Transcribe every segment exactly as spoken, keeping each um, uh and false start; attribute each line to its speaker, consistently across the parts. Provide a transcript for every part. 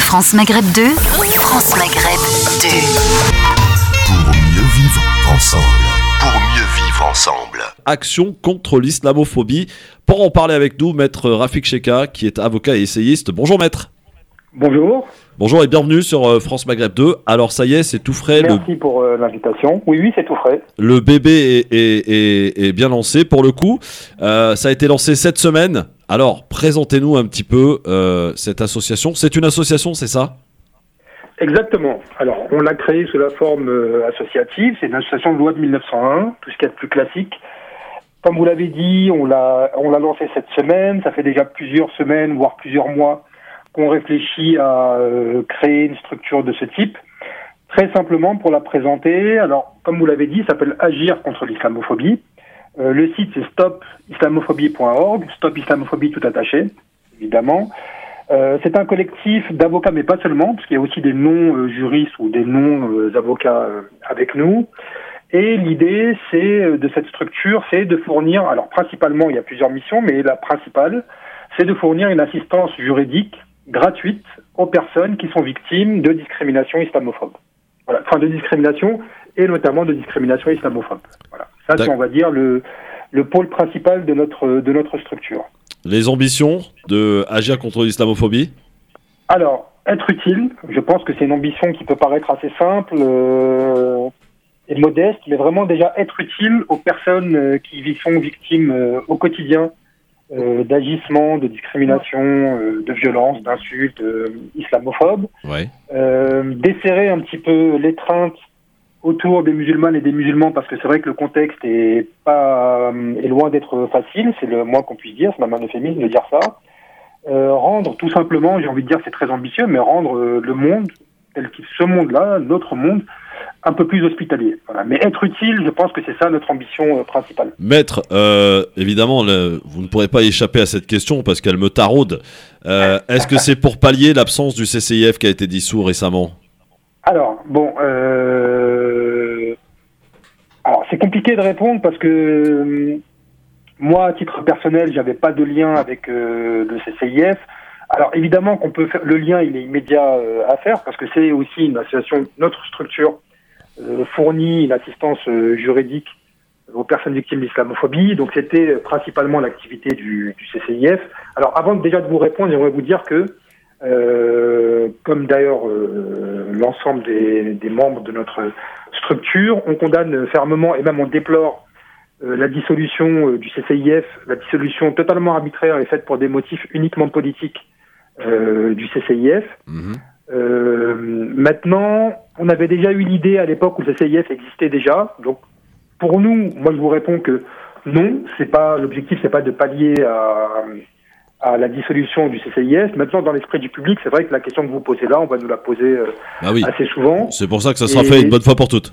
Speaker 1: France Maghreb deux, France Maghreb deux.
Speaker 2: Pour mieux vivre ensemble. Pour mieux vivre ensemble.
Speaker 3: Action contre l'islamophobie. Pour en parler avec nous, maître Rafik Cheka, qui est avocat et essayiste. Bonjour maître.
Speaker 4: Bonjour.
Speaker 3: Bonjour et bienvenue sur euh, France Maghreb deux. Alors ça y est, c'est tout frais.
Speaker 4: Merci le... pour euh, l'invitation. Oui, oui, c'est tout frais.
Speaker 3: Le bébé est, est, est, est bien lancé pour le coup. Euh, ça a été lancé cette semaine. Alors, présentez-nous un petit peu euh, cette association. C'est une association, c'est ça ?
Speaker 4: Exactement. Alors, on l'a créée sous la forme euh, associative. C'est une association de loi de mille neuf cent un, tout ce qu'il y a de plus classique. Comme vous l'avez dit, on l'a, on l'a lancée cette semaine. Ça fait déjà plusieurs semaines, voire plusieurs mois, qu'on réfléchit à euh, créer une structure de ce type. Très simplement, pour la présenter, alors, comme vous l'avez dit, ça s'appelle Agir contre l'islamophobie. Euh, le site, c'est stop islamophobie point org, Stop Islamophobie tout attaché, évidemment. Euh, c'est un collectif d'avocats, mais pas seulement, parce qu'il y a aussi des non-juristes ou des non-avocats euh, avec nous. Et l'idée, c'est de cette structure, c'est de fournir, alors principalement, il y a plusieurs missions, mais la principale, c'est de fournir une assistance juridique gratuite aux personnes qui sont victimes de discrimination islamophobe. Voilà, enfin de discrimination et notamment de discrimination islamophobe. Voilà. Ça, D'accord. C'est, on va dire, le, le pôle principal de notre, de notre structure.
Speaker 3: Les ambitions de agir contre l'islamophobie ?
Speaker 4: Alors, être utile, je pense que c'est une ambition qui peut paraître assez simple euh, et modeste, mais vraiment déjà être utile aux personnes euh, qui sont victimes euh, au quotidien euh, d'agissements, de discrimination, euh, de violences, d'insultes euh, islamophobes.
Speaker 3: Ouais.
Speaker 4: Euh, desserrer un petit peu l'étreinte autour des musulmanes et des musulmans, parce que c'est vrai que le contexte est pas est loin d'être facile, c'est le moins qu'on puisse dire, c'est même un euphémisme de dire ça. Euh, rendre tout simplement, j'ai envie de dire c'est très ambitieux, mais rendre euh, le monde, tel qu'il ce monde-là, notre monde, un peu plus hospitalier. Voilà. Mais être utile, je pense que c'est ça notre ambition euh, principale.
Speaker 3: Maître, euh, évidemment, le, vous ne pourrez pas échapper à cette question parce qu'elle me taraude. Euh, est-ce que c'est pour pallier l'absence du C C I F qui a été dissous récemment ? Alors,
Speaker 4: bon, euh... alors c'est compliqué de répondre parce que euh, moi, à titre personnel, j'avais pas de lien avec euh, le C C I F. Alors évidemment qu'on peut faire le lien, il est immédiat euh, à faire parce que c'est aussi une association, notre structure euh, fournit une assistance euh, juridique aux personnes victimes d'islamophobie. Donc c'était principalement l'activité du, du C C I F. Alors avant déjà de vous répondre, j'aimerais vous dire que Euh, comme d'ailleurs euh, l'ensemble des, des membres de notre structure, on condamne fermement et même on déplore euh, la dissolution euh, du C C I F, la dissolution totalement arbitraire et faite pour des motifs uniquement politiques euh, du C C I F. Mmh. Euh, maintenant, on avait déjà eu l'idée à l'époque où le C C I F existait déjà. Donc, pour nous, moi je vous réponds que non, c'est pas l'objectif, c'est pas de pallier à à la dissolution du C C I F. Maintenant, dans l'esprit du public, c'est vrai que la question que vous posez là, on va nous la poser euh, ah oui. assez souvent.
Speaker 3: C'est pour ça que ça sera et... fait une bonne fois pour toutes.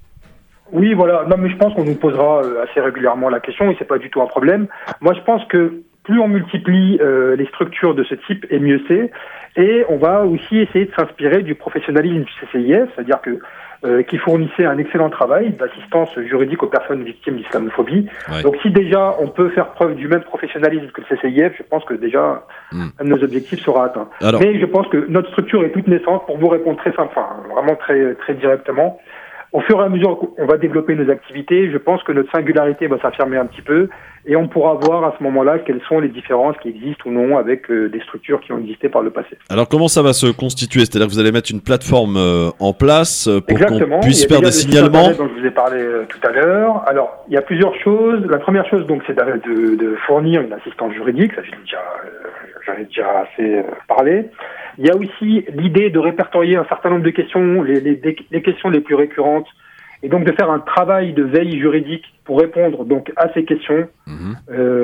Speaker 4: Oui, voilà. Non, mais je pense qu'on nous posera euh, assez régulièrement la question et c'est pas du tout un problème. Moi, je pense que plus on multiplie euh, les structures de ce type, et mieux c'est. Et on va aussi essayer de s'inspirer du professionnalisme du C C I F, c'est-à-dire que Euh, qui fournissait un excellent travail d'assistance juridique aux personnes victimes d'islamophobie. Ouais. Donc si déjà on peut faire preuve du même professionnalisme que le C C I F, je pense que déjà mmh. un de nos objectifs sera atteint. Alors... Mais je pense que notre structure est toute naissante, pour vous répondre très simple, enfin, vraiment très, très directement. Au fur et à mesure qu'on va développer nos activités, je pense que notre singularité va s'affirmer un petit peu et on pourra voir à ce moment-là quelles sont les différences qui existent ou non avec euh, des structures qui ont existé par le passé.
Speaker 3: Alors comment ça va se constituer ? C'est-à-dire que vous allez mettre une plateforme euh, en place pour
Speaker 4: Exactement.
Speaker 3: qu'on puisse faire des signalements ?
Speaker 4: Dont je vous ai parlé euh, tout à l'heure. Alors, il y a plusieurs choses. La première chose, donc, c'est de, de, de fournir une assistance juridique. Ça, j'ai déjà, euh, j'en ai déjà assez euh, parlé. Il y a aussi l'idée de répertorier un certain nombre de questions, les, les, les questions les plus récurrentes, et donc de faire un travail de veille juridique pour répondre donc à ces questions mmh.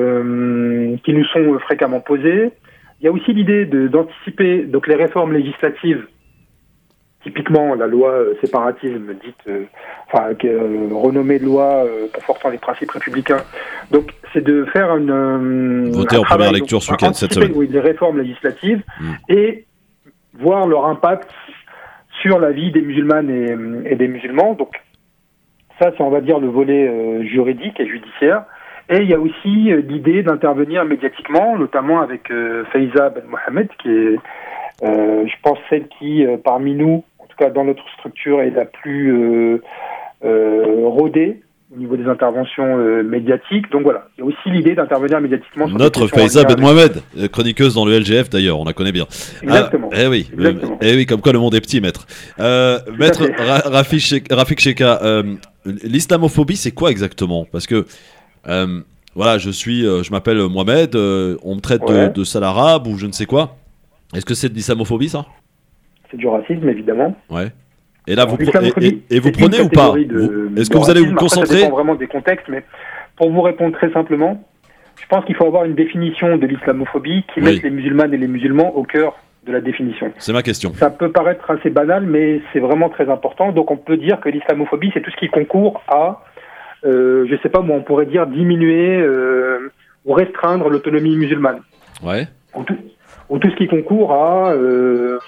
Speaker 4: euh, qui nous sont fréquemment posées. Il y a aussi l'idée de, d'anticiper donc les réformes législatives, typiquement la loi euh, séparatisme dite, euh, enfin euh, renommée loi euh, confortant les principes républicains. Donc c'est de faire une euh,
Speaker 3: voter en première lecture ce week-end cette semaine.
Speaker 4: Oui, les réformes législatives mmh. et voir leur impact sur la vie des musulmanes et, et des musulmans. Donc ça, c'est, on va dire, le volet euh, juridique et judiciaire. Et il y a aussi euh, l'idée d'intervenir médiatiquement, notamment avec euh, Faiza Ben Mohamed, qui est Euh, je pense celle qui, euh, parmi nous, en tout cas dans notre structure, est la plus euh, euh, rodée au niveau des interventions euh, médiatiques. Donc voilà, il y a aussi l'idée d'intervenir médiatiquement sur
Speaker 3: Notre
Speaker 4: des questions
Speaker 3: Faiza
Speaker 4: en lien
Speaker 3: Ben Mohamed, euh, chroniqueuse dans le L G F d'ailleurs, on la connaît bien.
Speaker 4: Exactement.
Speaker 3: Ah, eh oui,
Speaker 4: Exactement.
Speaker 3: eh oui, comme quoi le monde est petit, maître. Euh, maître
Speaker 4: fait.
Speaker 3: Ra- Rafik Cheka, Rafik Cheka, euh, l'islamophobie, c'est quoi exactement? Parce que euh, voilà, je suis, euh, je m'appelle Mohamed, euh, on me traite
Speaker 4: Ouais.
Speaker 3: de, de sale arabe ou je ne sais quoi. Est-ce que c'est de l'islamophobie, ça?
Speaker 4: C'est du racisme, évidemment.
Speaker 3: Ouais. Et là, vous, pre-
Speaker 4: L'islamophobie,
Speaker 3: et, et- et vous
Speaker 4: c'est une
Speaker 3: prenez ou pas?
Speaker 4: catégorie de-
Speaker 3: Vous- Est-ce
Speaker 4: de
Speaker 3: que vous allez vous
Speaker 4: racisme. Après,
Speaker 3: concentrer?
Speaker 4: Ça dépend vraiment des contextes, mais pour vous répondre très simplement, je pense qu'il faut avoir une définition de l'islamophobie qui
Speaker 3: Oui.
Speaker 4: mette les musulmanes et les musulmans au cœur de la définition.
Speaker 3: C'est ma question.
Speaker 4: Ça peut paraître assez banal, mais c'est vraiment très important. Donc on peut dire que l'islamophobie, c'est tout ce qui concourt à, euh, je sais pas moi, on pourrait dire diminuer euh, ou restreindre l'autonomie musulmane.
Speaker 3: Ouais.
Speaker 4: Ou tout, ou tout ce qui concourt à euh,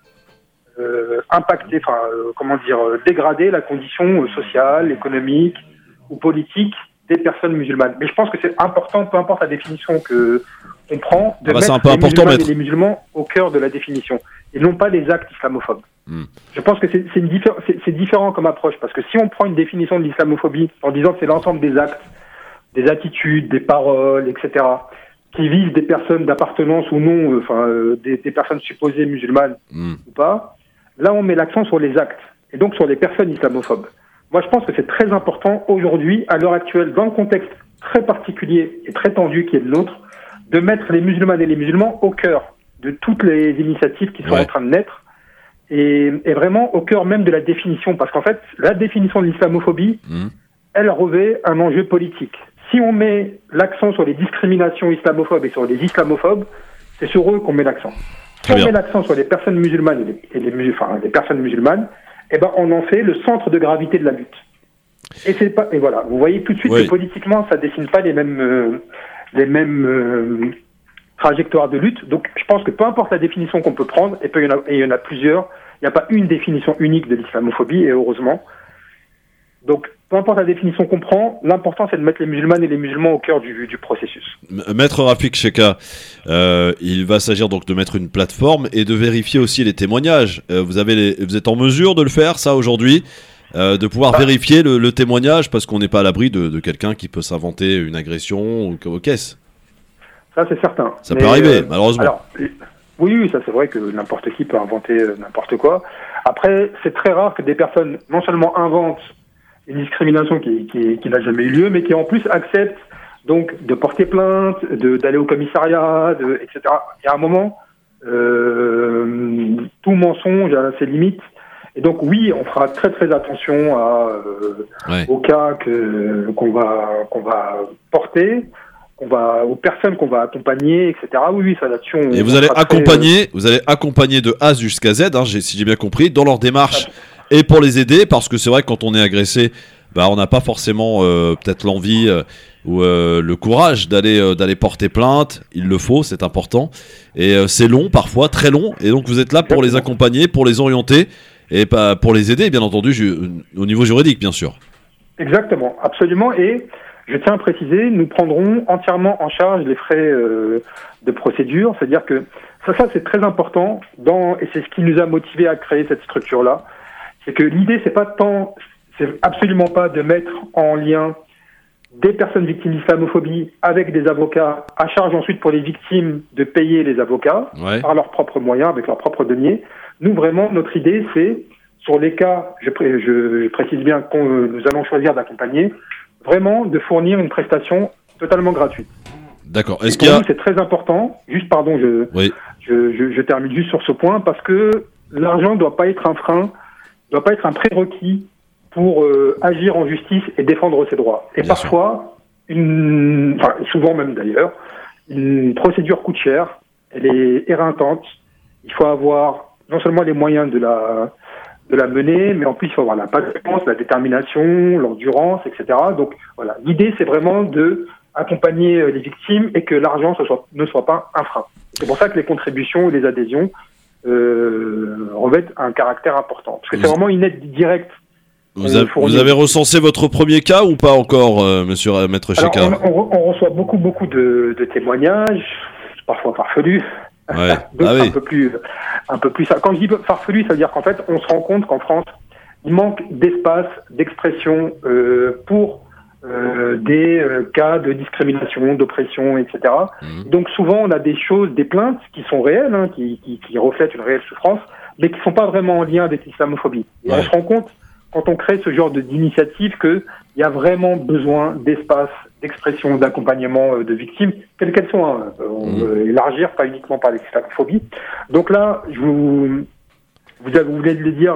Speaker 4: euh, impacter, enfin, euh, comment dire, euh, dégrader la condition euh, sociale, économique ou politique des personnes musulmanes. Mais je pense que c'est important, peu importe la définition que on prend, de
Speaker 3: Ah bah, c'est
Speaker 4: mettre
Speaker 3: un peu
Speaker 4: les
Speaker 3: important,
Speaker 4: musulmanes
Speaker 3: maître.
Speaker 4: et les musulmans au cœur de la définition, et non pas les actes islamophobes.
Speaker 3: Hmm.
Speaker 4: Je pense que c'est c'est une diffé- c'est- c'est différent comme approche, parce que si on prend une définition de l'islamophobie en disant que c'est l'ensemble des actes, des attitudes, des paroles, et cetera, qui visent des personnes d'appartenance ou non, euh, enfin euh, des, des personnes supposées musulmanes
Speaker 3: Hmm.
Speaker 4: ou pas, là on met l'accent sur les actes, et donc sur les personnes islamophobes. Moi je pense que c'est très important aujourd'hui, à l'heure actuelle, dans le contexte très particulier et très tendu qui est le nôtre, de mettre les musulmanes et les musulmans au cœur de toutes les initiatives qui sont
Speaker 3: Ouais.
Speaker 4: en train de naître, et, et vraiment au cœur même de la définition, parce qu'en fait, la définition de l'islamophobie,
Speaker 3: Hmm.
Speaker 4: elle revêt un enjeu politique. Si on met l'accent sur les discriminations islamophobes et sur les islamophobes, c'est sur eux qu'on met l'accent. Si
Speaker 3: Très
Speaker 4: on
Speaker 3: bien.
Speaker 4: met l'accent sur les personnes musulmanes et les, et les, musul- enfin, les personnes musulmanes, eh ben on en fait le centre de gravité de la lutte. Et c'est pas, et voilà, vous voyez tout de suite
Speaker 3: Oui.
Speaker 4: que politiquement, ça dessine pas les mêmes, euh, les mêmes euh, trajectoires de lutte. Donc, je pense que peu importe la définition qu'on peut prendre, et peu il y en a, et il y en a plusieurs, il n'y a pas une définition unique de l'islamophobie, et heureusement. Donc, peu importe la définition qu'on prend, l'important c'est de mettre les musulmanes et les musulmans au cœur du, du processus.
Speaker 3: M- Maître Rafik Cheka, euh, il va s'agir donc de mettre une plateforme et de vérifier aussi les témoignages. Euh, vous, avez les- vous êtes en mesure de le faire, ça, aujourd'hui, euh, de pouvoir
Speaker 4: Ah.
Speaker 3: vérifier le, le témoignage, parce qu'on n'est pas à l'abri de, de quelqu'un qui peut s'inventer une agression ou aux caisses.
Speaker 4: Ça, c'est certain.
Speaker 3: Ça
Speaker 4: Mais,
Speaker 3: peut arriver,
Speaker 4: euh,
Speaker 3: malheureusement.
Speaker 4: Alors, euh, oui, oui, ça c'est vrai que n'importe qui peut inventer euh, n'importe quoi. Après, c'est très rare que des personnes non seulement inventent une discrimination qui, qui, qui n'a jamais eu lieu, mais qui en plus acceptent donc de porter plainte, de, d'aller au commissariat, de, et cetera. Il y a un moment, euh, tout mensonge a ses limites. Et donc oui, on fera très très attention à, euh,
Speaker 3: Ouais.
Speaker 4: aux cas que, qu'on va qu'on va porter, qu'on va aux personnes qu'on va accompagner, et cetera. Oui, oui, ça là-dessus. on-
Speaker 3: Et vous
Speaker 4: on
Speaker 3: allez
Speaker 4: sera très,
Speaker 3: accompagner, vous allez accompagner de A jusqu'à Z, hein, j'ai- si j'ai bien compris, dans leur démarche et pour les aider, parce que c'est vrai que quand on est agressé, bah, on n'a pas forcément euh, peut-être l'envie euh, ou euh, le courage d'aller euh, d'aller porter plainte. Il le faut, c'est important. Et euh, c'est long, parfois très long. Et donc vous êtes là pour les
Speaker 4: Exactement.
Speaker 3: accompagner, pour les orienter et pas pour les aider, bien entendu, ju- au niveau juridique, bien sûr.
Speaker 4: Exactement, absolument. Et je tiens à préciser, nous prendrons entièrement en charge les frais euh, de procédure. C'est-à-dire que ça, ça c'est très important, dans, et c'est ce qui nous a motivés à créer cette structure-là. C'est que l'idée, c'est pas tant, c'est absolument pas de mettre en lien des personnes victimes d'islamophobie avec des avocats, à charge ensuite pour les victimes de payer les avocats
Speaker 3: Ouais.
Speaker 4: par leurs propres moyens, avec leurs propres deniers. Nous, vraiment, notre idée, c'est, sur les cas, je, pré- je, je précise bien qu'on nous allons choisir d'accompagner, vraiment de fournir une prestation totalement gratuite.
Speaker 3: D'accord.
Speaker 4: Et
Speaker 3: Est-ce
Speaker 4: pour
Speaker 3: qu'il y a...
Speaker 4: nous, c'est très important. Juste, pardon, je,
Speaker 3: Oui.
Speaker 4: je, je, je termine juste sur ce point, parce que l'argent ne doit pas être un frein, ne doit pas être un prérequis pour euh, agir en justice et défendre ses droits. Et
Speaker 3: Bien
Speaker 4: parfois, une, enfin, souvent même d'ailleurs, une procédure coûte cher, elle est éreintante. Il faut avoir non seulement les moyens de la de la mener, mais en plus il faut avoir la patience, la détermination, l'endurance, et cetera. Donc voilà, l'idée c'est vraiment de accompagner euh, les victimes et que l'argent ce soit, ne soit pas un frein. C'est pour ça que les contributions et les adhésions euh, revêtent un caractère important, parce que c'est
Speaker 3: Vous-
Speaker 4: vraiment une aide directe.
Speaker 3: Vous,
Speaker 4: on
Speaker 3: avez,
Speaker 4: fournit-
Speaker 3: vous avez recensé votre premier cas ou pas encore, euh, monsieur euh, Maître
Speaker 4: Alors,
Speaker 3: Cheka?
Speaker 4: on, on re- on reçoit beaucoup beaucoup de, de témoignages, parfois farfelus,
Speaker 3: Ouais.
Speaker 4: D'autres
Speaker 3: Ah oui.
Speaker 4: un peu plus, un peu plus. Quand je dis farfelu, ça veut dire qu'en fait, on se rend compte qu'en France, il manque d'espace, d'expression euh, pour euh, des euh, cas de discrimination, d'oppression, et cetera.
Speaker 3: Mmh.
Speaker 4: Donc souvent, on a des choses, des plaintes qui sont réelles, hein, qui, qui, qui reflètent une réelle souffrance, mais qui ne sont pas vraiment en lien avec l'islamophobie. Et
Speaker 3: Ouais.
Speaker 4: on se rend compte, quand on crée ce genre de, d'initiative, qu'il y a vraiment besoin d'espace, d'expression, d'accompagnement euh, de victimes, quelles qu'elles soient. Hein. On
Speaker 3: Mmh.
Speaker 4: veut élargir, pas uniquement par l'islamophobie. Donc là, je vous, vous, avez, vous venez de le dire,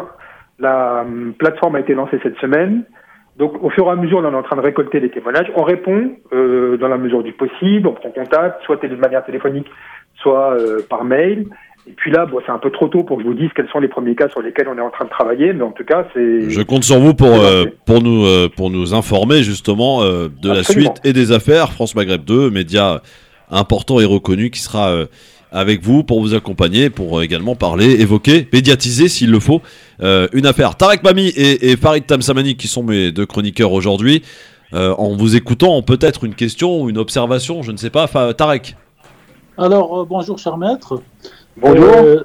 Speaker 4: la euh, plateforme a été lancée cette semaine. Donc, au fur et à mesure, là, on est en train de récolter les témoignages. On répond euh, dans la mesure du possible. On prend contact, soit de manière téléphonique, soit euh, par mail. Et puis là, bon, c'est un peu trop tôt pour que je vous dise quels sont les premiers cas sur lesquels on est en train de travailler. Mais en tout cas, c'est...
Speaker 3: Je compte sur vous pour, euh, pour, nous, euh, pour nous informer justement euh, de la
Speaker 4: Absolument.
Speaker 3: suite et des affaires. France Maghreb deux, média important et reconnu qui sera euh, avec vous pour vous accompagner, pour euh, également parler, évoquer, médiatiser s'il le faut, euh, une affaire. Tarek Mami et, et Farid Tamsamani qui sont mes deux chroniqueurs aujourd'hui. Euh, en vous écoutant, peut-être une question ou une observation, je ne sais pas. Fa- Tarek.
Speaker 5: Alors, euh, bonjour, cher maître.
Speaker 4: Bonjour.
Speaker 5: Euh,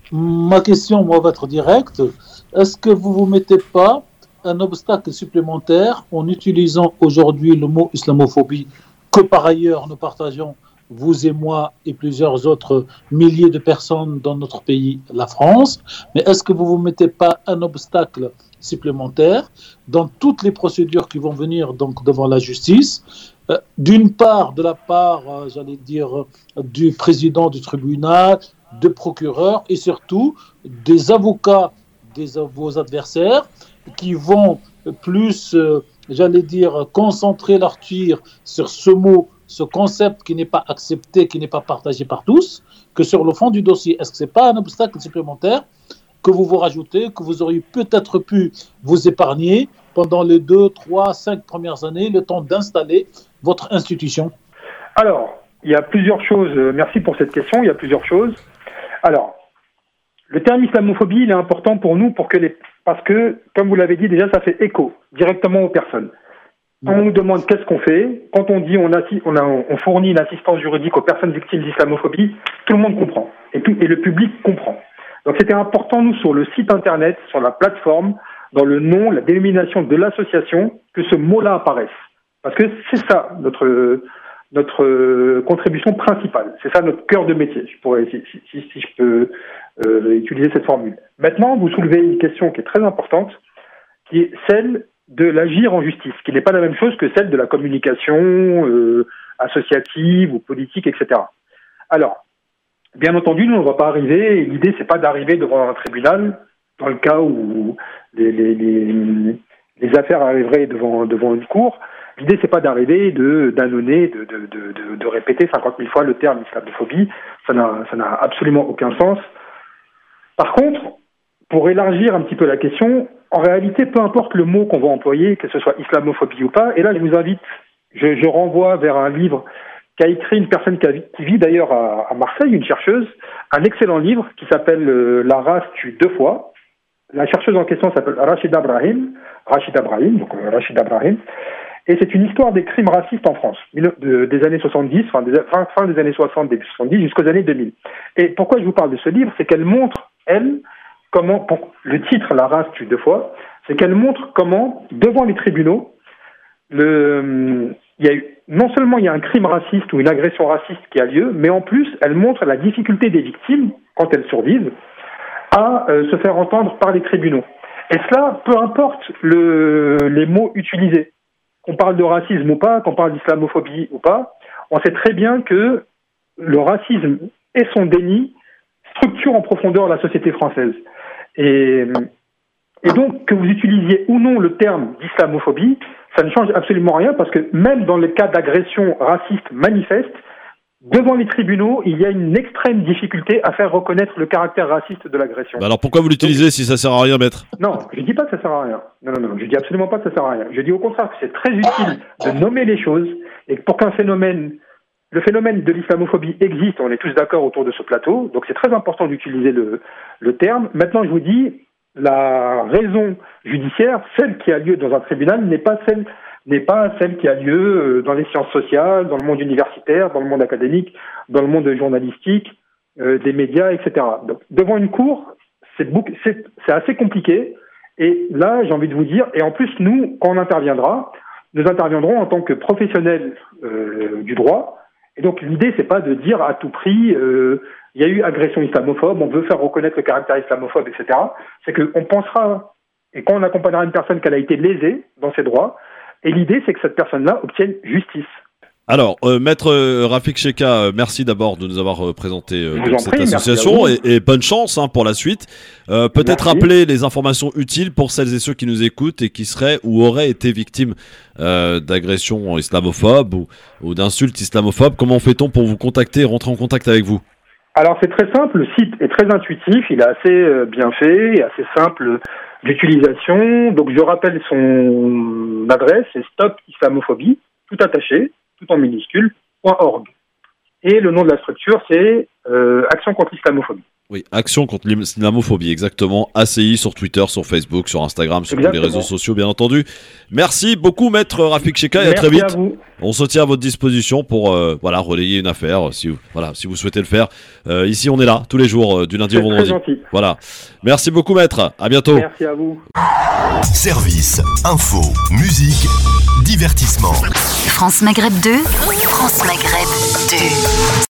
Speaker 5: ma question, moi, va être directe. Est-ce que vous ne vous mettez pas un obstacle supplémentaire en utilisant aujourd'hui le mot islamophobie, que par ailleurs nous partageons, vous et moi et plusieurs autres milliers de personnes dans notre pays, la France, mais est-ce que vous ne vous mettez pas un obstacle supplémentaire dans toutes les procédures qui vont venir donc devant la justice, euh, d'une part de la part, euh, j'allais dire, du président du tribunal, de procureurs et surtout des avocats des vos adversaires qui vont plus, euh, j'allais dire, concentrer leur tir sur ce mot, ce concept qui n'est pas accepté, qui n'est pas partagé par tous, que sur le fond du dossier. Est-ce que ce n'est pas un obstacle supplémentaire que vous vous rajoutez, que vous auriez peut-être pu vous épargner pendant les deux, trois, cinq premières années, le temps d'installer votre institution?
Speaker 4: Alors, il y a plusieurs choses. Merci pour cette question. Il y a plusieurs choses. Alors, le terme islamophobie, il est important pour nous pour que les... parce que, comme vous l'avez dit déjà, ça fait écho directement aux personnes. On nous demande qu'est-ce qu'on fait. Quand on dit on, assi... on, a... on fournit une assistance juridique aux personnes victimes d'islamophobie, tout le monde comprend. Et, tout... et le public comprend. Donc c'était important, nous, sur le site internet, sur la plateforme, dans le nom, la dénomination de l'association, que ce mot-là apparaisse. Parce que c'est ça, notre... notre contribution principale. C'est ça notre cœur de métier, je pourrais, si, si, si je peux euh, utiliser cette formule. Maintenant, vous soulevez une question qui est très importante, qui est celle de l'agir en justice, qui n'est pas la même chose que celle de la communication euh, associative ou politique, et cetera. Alors, bien entendu, nous, on ne va pas arriver, et l'idée, c'est pas d'arriver devant un tribunal, dans le cas où les, les, les, les affaires arriveraient devant, devant une cour. L'idée, c'est pas d'arriver, de d'annoncer, de, de, de, de, de répéter cinquante mille fois le terme islamophobie. Ça n'a, ça n'a absolument aucun sens. Par contre, pour élargir un petit peu la question, en réalité, peu importe le mot qu'on va employer, que ce soit islamophobie ou pas, et là, je vous invite, je, je renvoie vers un livre qu'a écrit une personne qui, a, qui vit d'ailleurs à, à Marseille, une chercheuse, un excellent livre qui s'appelle euh, « La race tue deux fois ». La chercheuse en question s'appelle Rachida Brahim, Rachida Brahim, donc euh, Rachida Brahim. Et c'est une histoire des crimes racistes en France, de, des années soixante-dix, fin des, fin, fin des années soixante, début soixante-dix, jusqu'aux années deux mille. Et pourquoi je vous parle de ce livre, c'est qu'elle montre, elle, comment, pour le titre, La race tue deux fois, c'est qu'elle montre comment, devant les tribunaux, le, il y a eu, non seulement il y a un crime raciste ou une agression raciste qui a lieu, mais en plus, elle montre la difficulté des victimes, quand elles survivent, à euh, se faire entendre par les tribunaux. Et cela, peu importe le, les mots utilisés. Qu'on parle de racisme ou pas, qu'on parle d'islamophobie ou pas, on sait très bien que le racisme et son déni structurent en profondeur la société française. Et, et donc, que vous utilisiez ou non le terme d'islamophobie, ça ne change absolument rien parce que même dans le cas d'agression raciste manifeste, devant les tribunaux, il y a une extrême difficulté à faire reconnaître le caractère raciste de l'agression.
Speaker 3: Bah alors pourquoi vous l'utilisez Donc, si ça sert à rien, maître?
Speaker 4: Non, je dis pas que ça sert à rien. Non, non, non, je dis absolument pas que ça sert à rien. Je dis au contraire que c'est très utile de nommer les choses et que pour qu'un phénomène, le phénomène de l'islamophobie existe, on est tous d'accord autour de ce plateau, donc c'est très important d'utiliser le, le terme. Maintenant, je vous dis, la raison judiciaire, celle qui a lieu dans un tribunal, n'est pas celle n'est pas celle qui a lieu dans les sciences sociales, dans le monde universitaire, dans le monde académique, dans le monde journalistique, euh, des médias, et cetera. Donc, devant une cour, c'est, bouc- c'est, c'est assez compliqué. Et là, j'ai envie de vous dire, et en plus, nous, quand on interviendra, nous interviendrons en tant que professionnels euh, du droit. Et donc, l'idée, c'est pas de dire à tout prix, euh, il y a eu agression islamophobe, on veut faire reconnaître le caractère islamophobe, et cetera. C'est qu'on pensera, et quand on accompagnera une personne qu'elle a été lésée dans ses droits, et l'idée, c'est que cette personne-là obtienne justice.
Speaker 3: Alors, euh, Maître euh, Rafik Cheka, euh, merci d'abord de nous avoir euh, présenté euh,
Speaker 4: Je vous
Speaker 3: donc
Speaker 4: en
Speaker 3: cette
Speaker 4: prie, merci
Speaker 3: association
Speaker 4: à vous.
Speaker 3: et, et bonne chance hein, pour la suite. Euh, peut-être
Speaker 4: Merci.
Speaker 3: rappeler les informations utiles pour celles et ceux qui nous écoutent et qui seraient ou auraient été victimes euh, d'agressions islamophobes ou, ou d'insultes islamophobes. Comment fait-on pour vous contacter et rentrer en contact avec vous ?
Speaker 4: Alors, c'est très simple, le site est très intuitif, il est assez euh, bien fait, et assez simple d'utilisation. Donc, je rappelle son adresse, c'est Stop Islamophobie, tout attaché, tout en minuscule, .org. Et le nom de la structure, c'est euh, Action contre l'islamophobie.
Speaker 3: Oui, Action contre l'islamophobie, exactement. A C I sur Twitter, sur Facebook, sur Instagram, sur
Speaker 4: Exactement.
Speaker 3: tous les réseaux sociaux, bien entendu. Merci beaucoup, Maître Rafik Cheka, et à
Speaker 4: Merci
Speaker 3: très vite.
Speaker 4: à vous.
Speaker 3: On se tient à votre disposition pour euh, voilà, relayer une affaire, si vous, voilà, si vous souhaitez le faire. Euh, ici, on est là, tous les jours, euh, du lundi
Speaker 4: C'est
Speaker 3: au
Speaker 4: très
Speaker 3: vendredi.
Speaker 4: gentil.
Speaker 3: Voilà. Merci beaucoup, Maître. À bientôt.
Speaker 4: Merci à vous.
Speaker 2: Service, info, musique, divertissement.
Speaker 1: France Maghreb deux, France Maghreb deux.